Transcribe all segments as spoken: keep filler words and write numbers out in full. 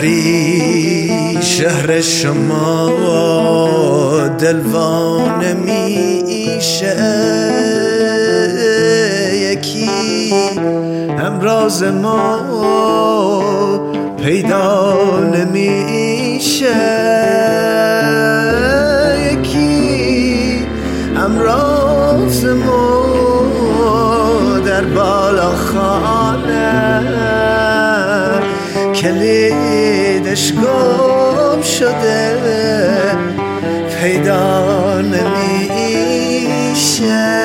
پری شهر شما دلوانه میشه، یکی همراز ما پیدا نمیشه، یکی همراز ما در بالا خانه کلیدش گم شده پیدا نمیشه.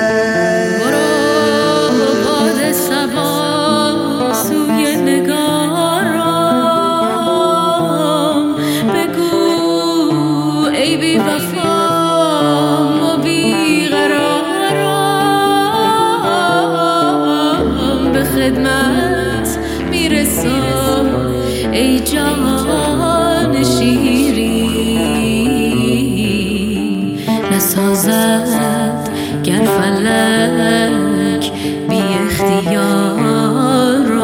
خدمت میرسم ای جان شیرین، نسازد گر فلک بی اختیارم.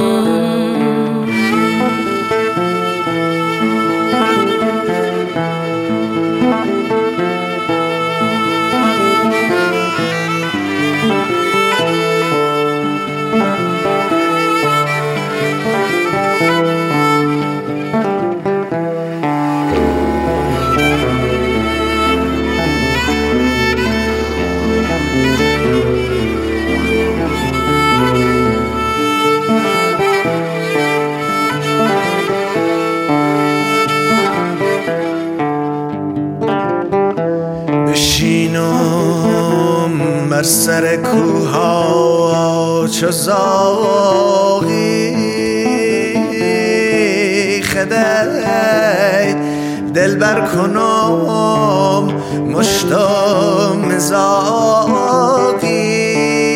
بشینم بر سر کوها چو زاغی، خدای دل بر کنم مشتم زاغی،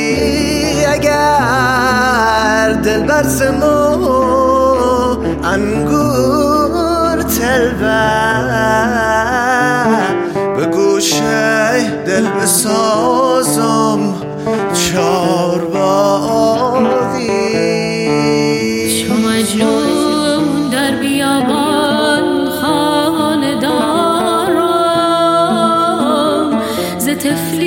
اگر دل بر زمو انگور تلبه به گوشه دل بسازم چارباغی. چو مجنون در بیابان خانه دارم، ز طفلی